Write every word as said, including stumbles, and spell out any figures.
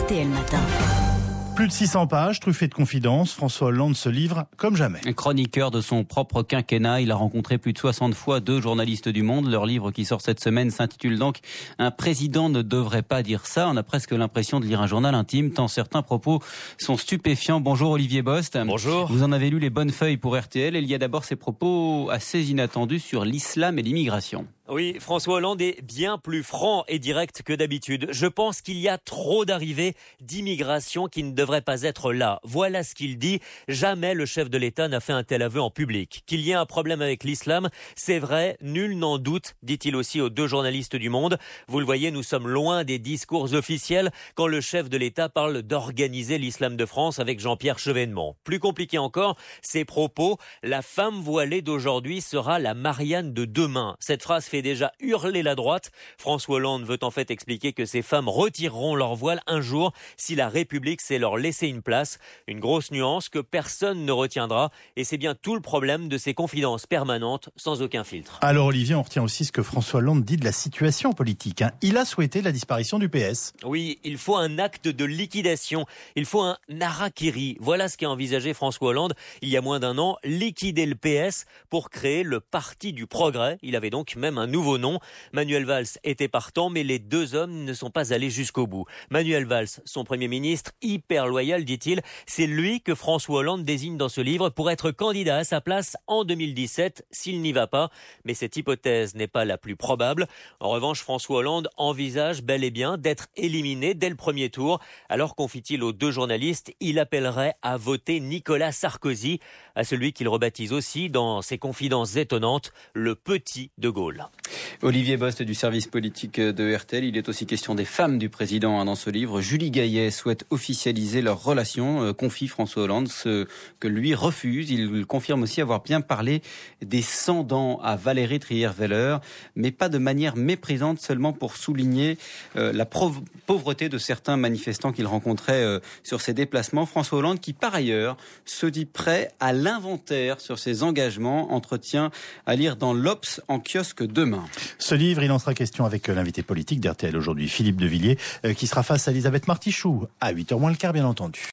R T L Matin. Plus de six cents pages, truffées de confidences, François Hollande se livre comme jamais. Chroniqueur de son propre quinquennat, il a rencontré plus de soixante fois deux journalistes du Monde. Leur livre qui sort cette semaine s'intitule donc « Un président ne devrait pas dire ça ». On a presque l'impression de lire un journal intime, tant certains propos sont stupéfiants. Bonjour Olivier Bost. Bonjour. Vous en avez lu les bonnes feuilles pour R T L. Et il y a d'abord ces propos assez inattendus sur l'islam et l'immigration. Oui, François Hollande est bien plus franc et direct que d'habitude. Je pense qu'il y a trop d'arrivées d'immigration qui ne devraient pas être là. Voilà ce qu'il dit. Jamais le chef de l'État n'a fait un tel aveu en public. Qu'il y ait un problème avec l'islam, c'est vrai, nul n'en doute, dit-il aussi aux deux journalistes du Monde. Vous le voyez, nous sommes loin des discours officiels quand le chef de l'État parle d'organiser l'islam de France avec Jean-Pierre Chevènement. Plus compliqué encore, ses propos. La femme voilée d'aujourd'hui sera la Marianne de demain. Cette phrase fait déjà hurler la droite. François Hollande veut en fait expliquer que ces femmes retireront leur voile un jour si la République sait leur laisser une place. Une grosse nuance que personne ne retiendra. Et c'est bien tout le problème de ces confidences permanentes sans aucun filtre. Alors Olivier, on retient aussi ce que François Hollande dit de la situation politique. Hein. Il a souhaité la disparition du P S. Oui, il faut un acte de liquidation. Il faut un harakiri. Voilà ce qu'a envisagé François Hollande il y a moins d'un an. Liquider le P S pour créer le Parti du Progrès. Il avait donc même un nouveau nom. Manuel Valls était partant, mais les deux hommes ne sont pas allés jusqu'au bout. Manuel Valls, son Premier ministre, hyper loyal, dit-il, c'est lui que François Hollande désigne dans ce livre pour être candidat à sa place en deux mille dix-sept, s'il n'y va pas. Mais cette hypothèse n'est pas la plus probable. En revanche, François Hollande envisage bel et bien d'être éliminé dès le premier tour. Alors, confie-t-il aux deux journalistes, il appellerait à voter Nicolas Sarkozy, à celui qu'il rebaptise aussi, dans ses confidences étonnantes, le petit de Gaulle. Olivier Bost du service politique de R T L. Il est aussi question des femmes du président hein, dans ce livre. Julie Gaillet souhaite officialiser leur relation, euh, confie François Hollande, ce que lui refuse. Il confirme aussi avoir bien parlé des cent dents à Valérie Trierweiler, mais pas de manière méprisante, seulement pour souligner euh, la prov- pauvreté de certains manifestants qu'il rencontrait euh, sur ses déplacements. François Hollande qui, par ailleurs, se dit prêt à l'inventaire sur ses engagements. Entretien à lire dans l'Obs en kiosque demain. Ce livre, il en sera question avec l'invité politique d'R T L aujourd'hui, Philippe de Villiers, qui sera face à Elisabeth Martichoux, à huit heures moins le quart, bien entendu.